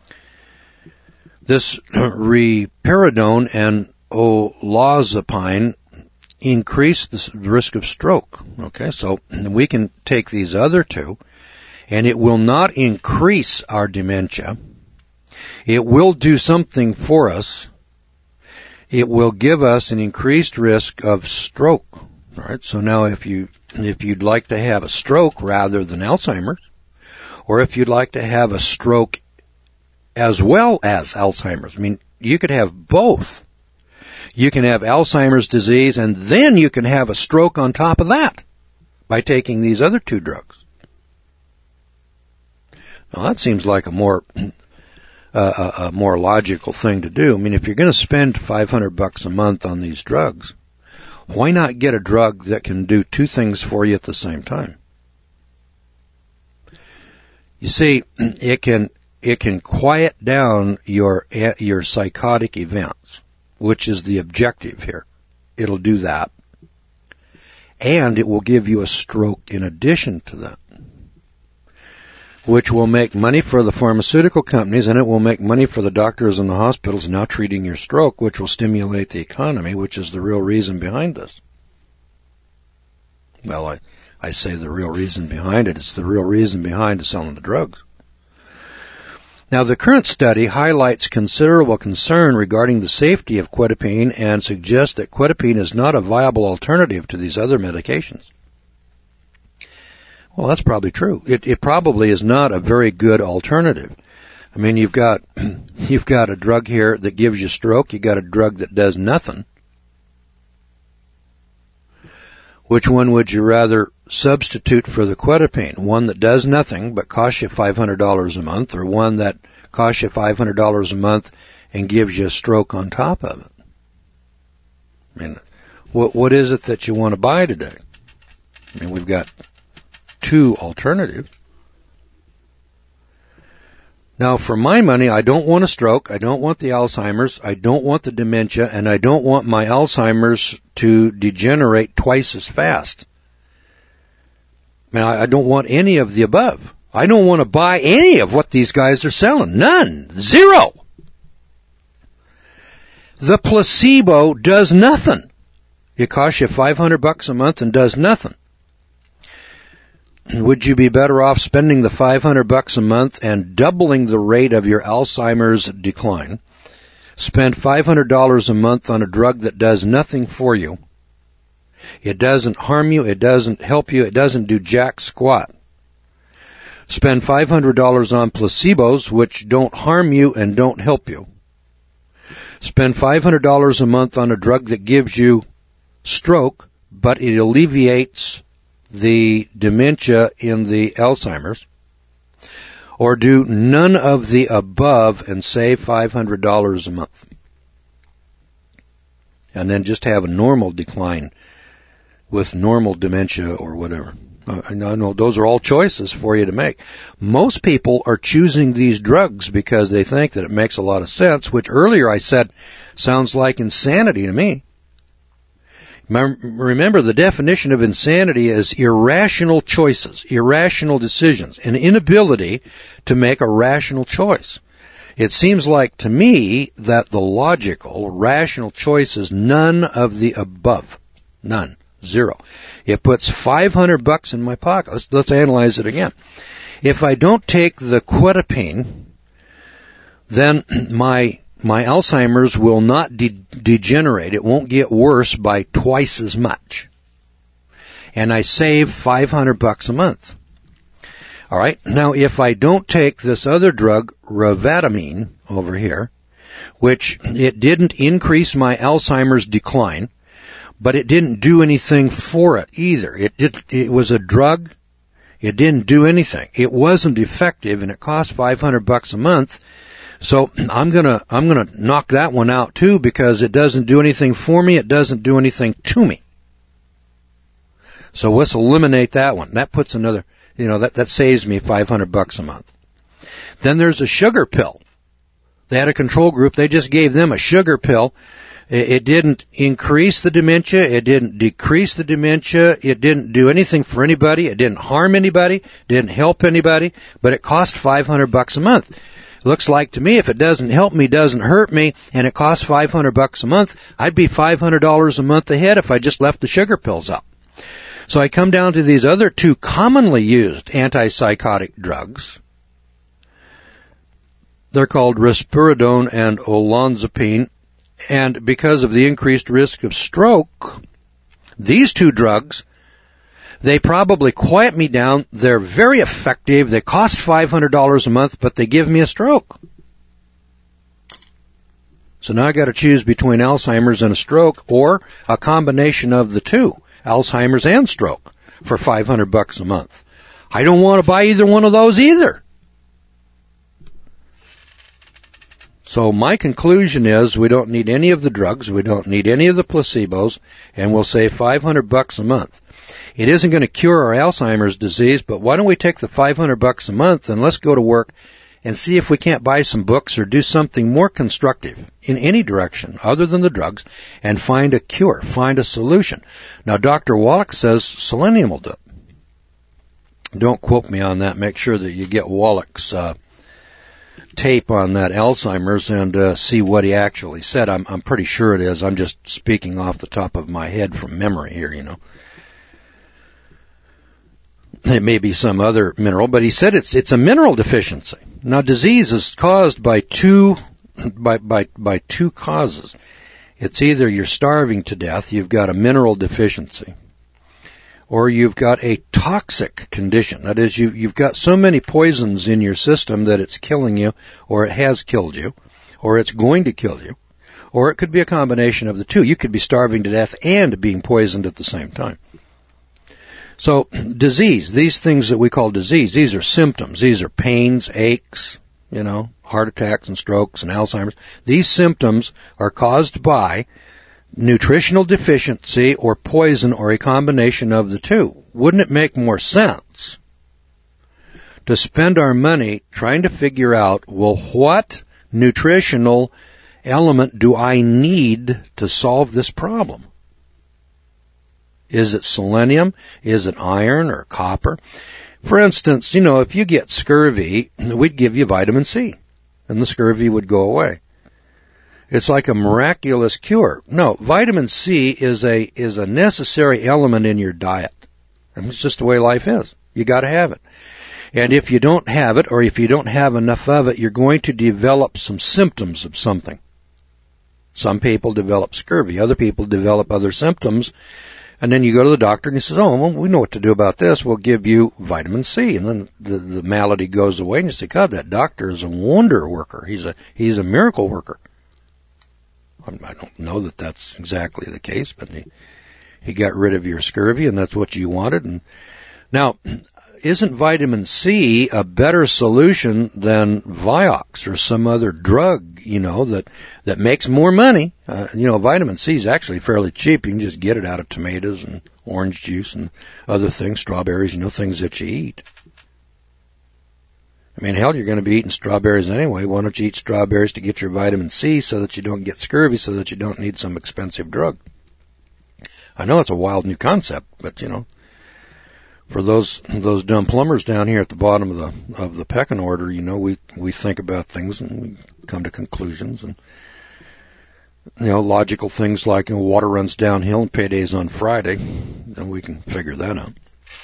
This risperidone and olanzapine increase the risk of stroke. Okay, so we can take these other 2, and it will not increase our dementia. It will do something for us. It will give us an increased risk of stroke. All right, so now if you'd like to have a stroke rather than Alzheimer's, or if you'd like to have a stroke as well as Alzheimer's. I mean, you could have both. You can have Alzheimer's disease and then you can have a stroke on top of that by taking these other 2 drugs. Now that seems like a more logical thing to do. I mean, if you're going to spend $500 a month on these drugs, why not get a drug that can do 2 things for you at the same time? You see, it can quiet down your psychotic events, which is the objective here. It'll do that. And it will give you a stroke in addition to that. which will make money for the pharmaceutical companies, and it will make money for the doctors and the hospitals now treating your stroke, which will stimulate the economy, which is the real reason behind this. Well, I say the real reason behind it. It's the real reason behind selling the drugs. Now, the current study highlights considerable concern regarding the safety of quetiapine and suggests that quetiapine is not a viable alternative to these other medications. Well, that's probably true. It probably is not a very good alternative. I mean, you've got a drug here that gives you stroke. You've got a drug that does nothing. Which one would you rather substitute for the quetiapine? One that does nothing but costs you $500 a month, or one that costs you $500 a month and gives you a stroke on top of it? I mean, what is it that you want to buy today? I mean, we've got two alternatives. Now, for my money, I don't want a stroke, I don't want the Alzheimer's, I don't want the dementia, and I don't want my Alzheimer's to degenerate twice as fast. I mean, I don't want any of the above. I don't want to buy any of what these guys are selling. None. Zero. The placebo does nothing. It costs you $500 a month and does nothing. Would you be better off spending the $500 a month and doubling the rate of your Alzheimer's decline? Spend $500 a month on a drug that does nothing for you. It doesn't harm you, it doesn't help you, it doesn't do jack squat. Spend $500 on placebos, which don't harm you and don't help you. Spend $500 a month on a drug that gives you stroke, but it alleviates the dementia in the Alzheimer's, or do none of the above and save $500 a month. And then just have a normal decline with normal dementia or whatever. No, those are all choices for you to make. Most people are choosing these drugs because they think that it makes a lot of sense, which earlier I said sounds like insanity to me. Remember, the definition of insanity is irrational choices, irrational decisions, an inability to make a rational choice. It seems like to me that the logical, rational choice is none of the above. None. Zero. It puts $500 in my pocket. Let's analyze it again. If I don't take the quetiapine, then my Alzheimer's will not degenerate. It won't get worse by twice as much. And I save $500 a month. All right. Now, if I don't take this other drug, rivatamine, over here, which it didn't increase my Alzheimer's decline, but it didn't do anything for it either. It was a drug. It didn't do anything. It wasn't effective, and it cost $500 a month. So I'm gonna knock that one out too, because it doesn't do anything for me. It doesn't do anything to me. So let's eliminate that one. That puts another, that saves me $500 a month. Then there's a sugar pill. They had a control group. They just gave them a sugar pill. It didn't increase the dementia. It didn't decrease the dementia. It didn't do anything for anybody. It didn't harm anybody. Didn't help anybody. But it cost $500 a month. Looks like to me, if it doesn't help me, doesn't hurt me, and it costs $500 a month, I'd be $500 a month ahead if I just left the sugar pills out. So I come down to these other two commonly used antipsychotic drugs. They're called risperidone and olanzapine. And because of the increased risk of stroke, these two drugs, they probably quiet me down. They're very effective. They cost $500 a month, but they give me a stroke. So now I got to choose between Alzheimer's and a stroke, or a combination of the two, Alzheimer's and stroke, for $500 a month. I don't want to buy either one of those either. So my conclusion is we don't need any of the drugs, we don't need any of the placebos, and we'll save $500 a month. It isn't going to cure our Alzheimer's disease, but why don't we take the $500 a month and let's go to work and see if we can't buy some books or do something more constructive in any direction other than the drugs and find a cure, find a solution. Now, Dr. Wallach says selenium will do it. Don't quote me on that. Make sure that you get Wallach's tape on that Alzheimer's and see what he actually said. I'm pretty sure it is. I'm just speaking off the top of my head from memory here, you know. It may be some other mineral, but he said it's a mineral deficiency. Now, disease is caused by two causes. It's either you're starving to death, you've got a mineral deficiency, or you've got a toxic condition. That is, you've got so many poisons in your system that it's killing you, or it has killed you, or it's going to kill you, or it could be a combination of the two. You could be starving to death and being poisoned at the same time. So, disease, these things that we call disease, these are symptoms. These are pains, aches, you know, heart attacks and strokes and Alzheimer's. These symptoms are caused by nutritional deficiency or poison or a combination of the two. Wouldn't it make more sense to spend our money trying to figure out, well, what nutritional element do I need to solve this problem? Is it selenium? Is it iron or copper? For instance, you know, if you get scurvy, we'd give you vitamin C, and the scurvy would go away. It's like a miraculous cure. No, vitamin C is a necessary element in your diet. And it's just the way life is. You got to have it. And if you don't have it, or if you don't have enough of it, you're going to develop some symptoms of something. Some people develop scurvy. Other people develop other symptoms. And then you go to the doctor and he says, oh, well, we know what to do about this. We'll give you vitamin C. And then the malady goes away and you say, God, that doctor is a wonder worker. He's a miracle worker. I don't know that that's exactly the case, but he got rid of your scurvy and that's what you wanted. And now, isn't vitamin C a better solution than Vioxx or some other drug, you know, that makes more money? You know, vitamin C is actually fairly cheap. You can just get it out of tomatoes and orange juice and other things, strawberries, you know, things that you eat. I mean, hell, you're going to be eating strawberries anyway. Why don't you eat strawberries to get your vitamin C so that you don't get scurvy, so that you don't need some expensive drug? I know it's a wild new concept, but, you know, for those dumb plumbers down here at the bottom of the pecking order, you know, we think about things and we come to conclusions, and you know, logical things like, you know, water runs downhill and payday's on Friday, and we can figure that out.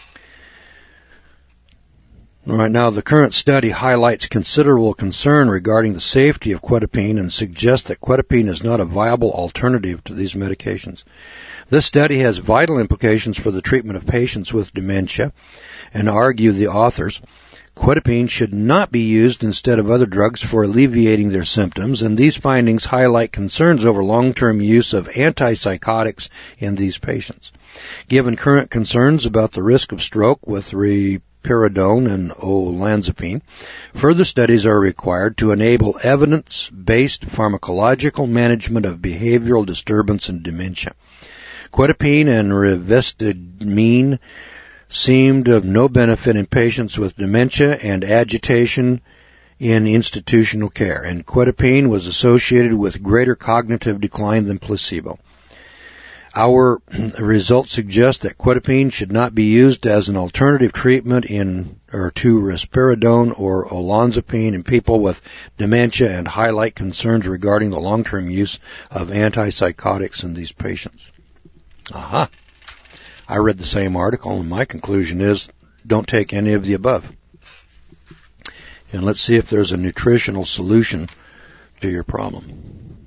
All right, now the current study highlights considerable concern regarding the safety of quetiapine and suggests that quetiapine is not a viable alternative to these medications. This study has vital implications for the treatment of patients with dementia, and argue the authors, quetiapine should not be used instead of other drugs for alleviating their symptoms, and these findings highlight concerns over long-term use of antipsychotics in these patients. Given current concerns about the risk of stroke with risperidone and olanzapine, further studies are required to enable evidence-based pharmacological management of behavioral disturbance in dementia. Quetiapine and rivastigmine seemed of no benefit in patients with dementia and agitation in institutional care, and quetiapine was associated with greater cognitive decline than placebo. Our results suggest that quetiapine should not be used as an alternative treatment to risperidone or olanzapine in people with dementia, and highlight concerns regarding the long-term use of antipsychotics in these patients. Aha. I read the same article, and my conclusion is, don't take any of the above. And let's see if there's a nutritional solution to your problem.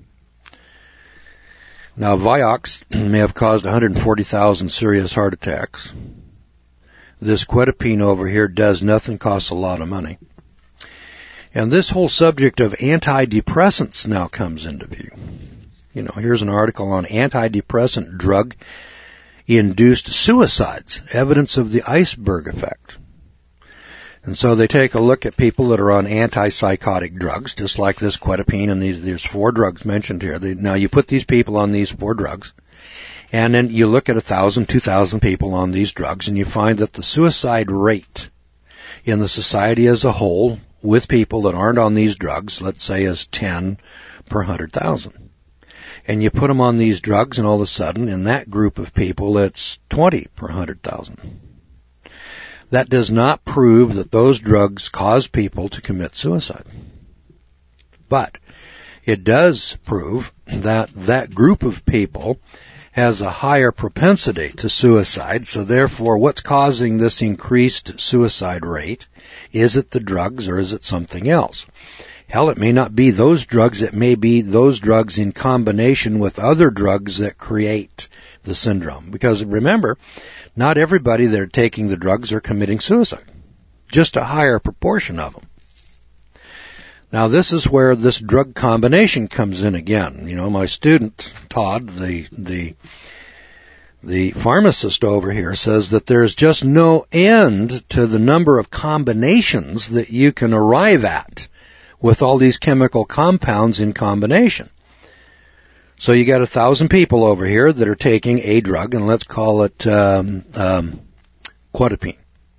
Now, Vioxx may have caused 140,000 serious heart attacks. This quetiapine over here does nothing, costs a lot of money. And this whole subject of antidepressants now comes into view. You know, here's an article on antidepressant drug-induced suicides, evidence of the iceberg effect. And so they take a look at people that are on antipsychotic drugs, just like this quetiapine, and there's 4 drugs mentioned here. Now you put these people on these 4 drugs, and then you look at 1,000, 2,000 people on these drugs, and you find that the suicide rate in the society as a whole with people that aren't on these drugs, let's say, is 10 per 100,000. And you put them on these drugs, and all of a sudden, in that group of people, it's 20 per 100,000. That does not prove that those drugs cause people to commit suicide. But it does prove that that group of people has a higher propensity to suicide, so therefore what's causing this increased suicide rate? Is it the drugs or is it something else? Hell, it may not be those drugs, it may be those drugs in combination with other drugs that create the syndrome. Because remember, not everybody that are taking the drugs are committing suicide. Just a higher proportion of them. Now this is where this drug combination comes in again. You know, my student, Todd, the pharmacist over here, says that there's just no end to the number of combinations that you can arrive at with all these chemical compounds in combination. So you got 1,000 people over here that are taking a drug, and let's call it quetiapine.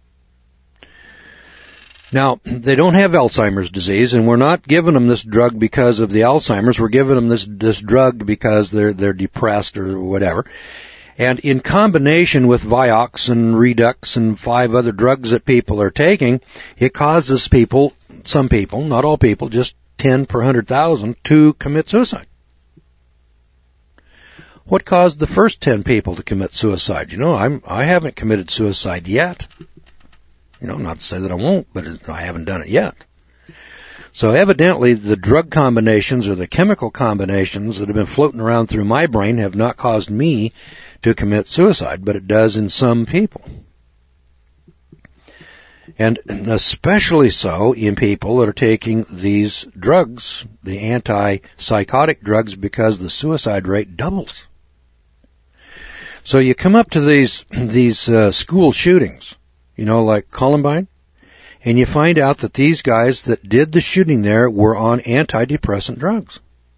Now, they don't have Alzheimer's disease, and we're not giving them this drug because of the Alzheimer's. We're giving them this drug because they're depressed or whatever. And in combination with Vioxx and Redux and 5 other drugs that people are taking, it causes people, some people, not all people, just 10 per 100,000 to commit suicide. What caused the first 10 people to commit suicide? You know, I haven't committed suicide yet. You know, not to say that I won't, but I haven't done it yet. So evidently the drug combinations or the chemical combinations that have been floating around through my brain have not caused me to commit suicide, but it does in some people. And especially so in people that are taking these drugs, the antipsychotic drugs, because the suicide rate doubles. So you come up to these school shootings, you know, like Columbine, and you find out that these guys that did the shooting there were on antidepressant drugs.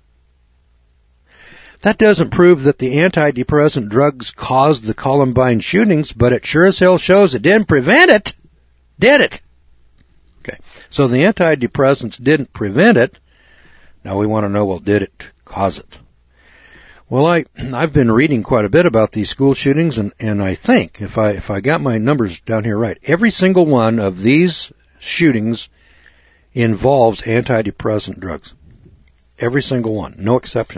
That doesn't prove that the antidepressant drugs caused the Columbine shootings, but it sure as hell shows it didn't prevent it. Did it? Okay. So the antidepressants didn't prevent it. Now we want to know, well, did it cause it? Well, I've been reading quite a bit about these school shootings, and I think, if I got my numbers down here right, every single one of these shootings involves antidepressant drugs. Every single one. No exception.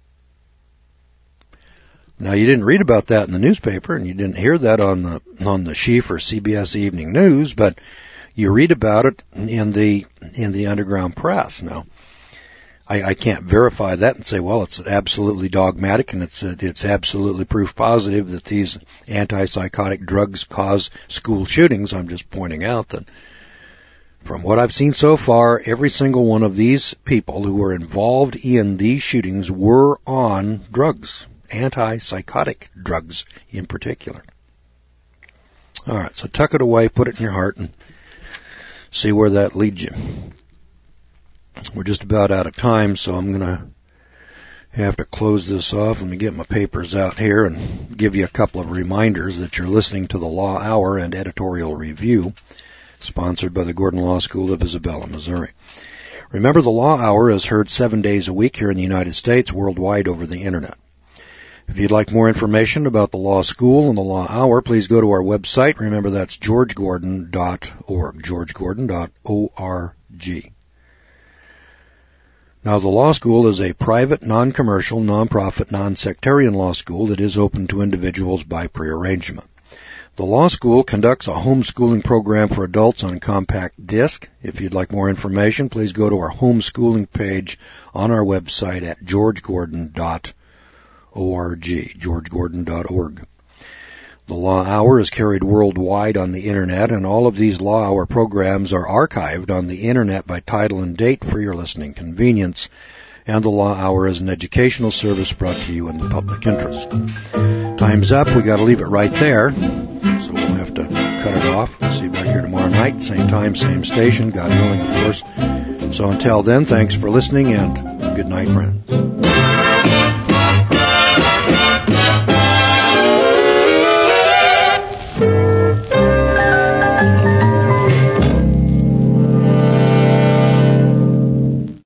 Now, you didn't read about that in the newspaper, and you didn't hear that on the Sheaf or CBS Evening News, but you read about it in the underground press. Now, I can't verify that and say, well, it's absolutely dogmatic and it's absolutely proof positive that these antipsychotic drugs cause school shootings. I'm just pointing out that from what I've seen so far, every single one of these people who were involved in these shootings were on drugs, antipsychotic drugs in particular. All right, so tuck it away, put it in your heart, and see where that leads you. We're just about out of time, so I'm going to have to close this off. Let me get my papers out here and give you a couple of reminders that you're listening to the Law Hour and Editorial Review, sponsored by the Gordon Law School of Isabella, Missouri. Remember, the Law Hour is heard 7 days a week here in the United States, worldwide over the Internet. If you'd like more information about the Law School and the Law Hour, please go to our website. Remember, that's georgegordon.org, georgegordon.org. Now, the law school is a private, non-commercial, non-profit, non-sectarian law school that is open to individuals by prearrangement. The law school conducts a homeschooling program for adults on compact disc. If you'd like more information, please go to our homeschooling page on our website at georgegordon.org, georgegordon.org. The Law Hour is carried worldwide on the Internet, and all of these Law Hour programs are archived on the Internet by title and date for your listening convenience. And the Law Hour is an educational service brought to you in the public interest. Time's up. We got to leave it right there, so we'll have to cut it off. We'll see you back here tomorrow night, same time, same station, God willing, of course. So until then, thanks for listening, and good night, friends.